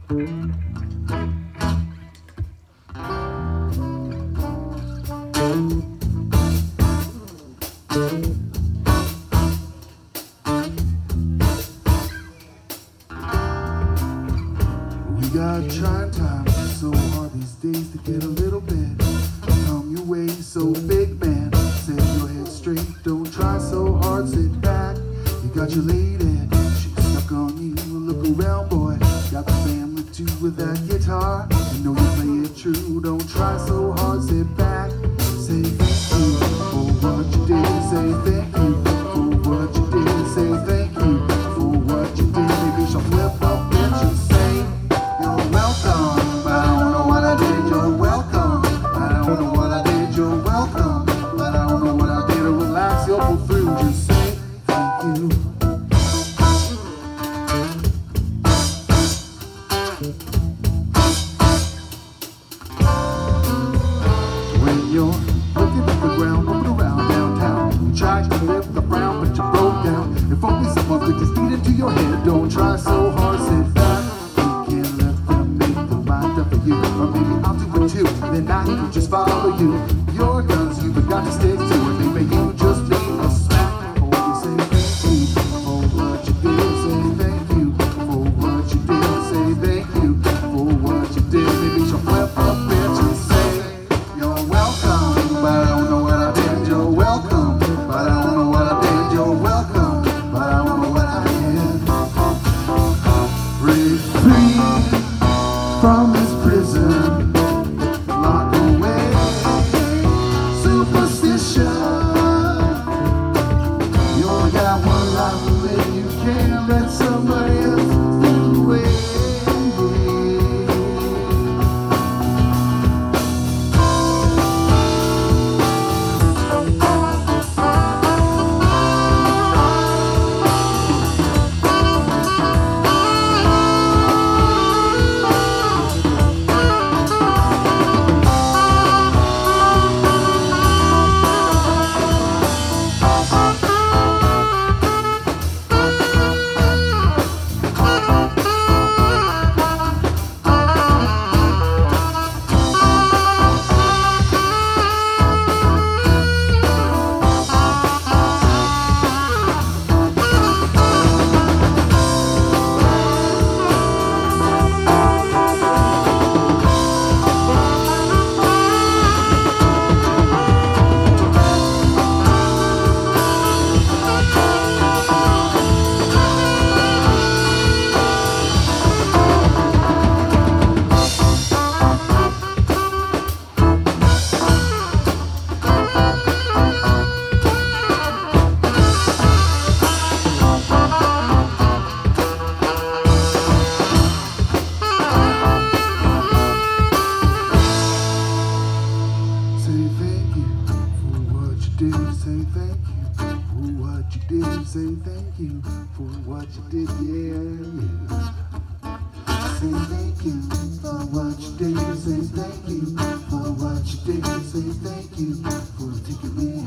We got trying times, so hard these days to get a little bit. Come your way, so big man, set your head straight, don't try so hard, sit back. You got your lady, she's stuck on you, look around boy. Got the family too with that guitar, you know you play it true, don't try so hard, sit back. Say thank you for what you did, say thank you for what you did, say thank you for what you did. Maybe she'll flip up and she'll say you're welcome, but I don't know what I did, you're welcome. I don't know what I did, you're welcome, but I don't know what I did to relax, you'll pull through, just say thank you. When you're looking at the ground, moving around downtown, you tried to lift the frown, but you broke down. If only someone could just beat into your head, don't try so hard, sit back. You can't let them make their mind up for you, or maybe I'll do it too, then I can just follow you. Your guns, you've got to stick to it, maybe you just need a smack. Or you say thank you for what you did, say thank you for what you did, say thank you for what you did. Maybe she'll flip up and she'll say you're welcome, but I don't know what I did, you're welcome, but I don't know what I did, you're welcome, but I don't know what I did. Break free from this prison, lock away superstition. You only got one life to live, you can't let somebody else steal away. Say thank you for what you did, say thank you for what you did, yeah. Say thank you for what you did, say thank you for what you did, say thank you for taking me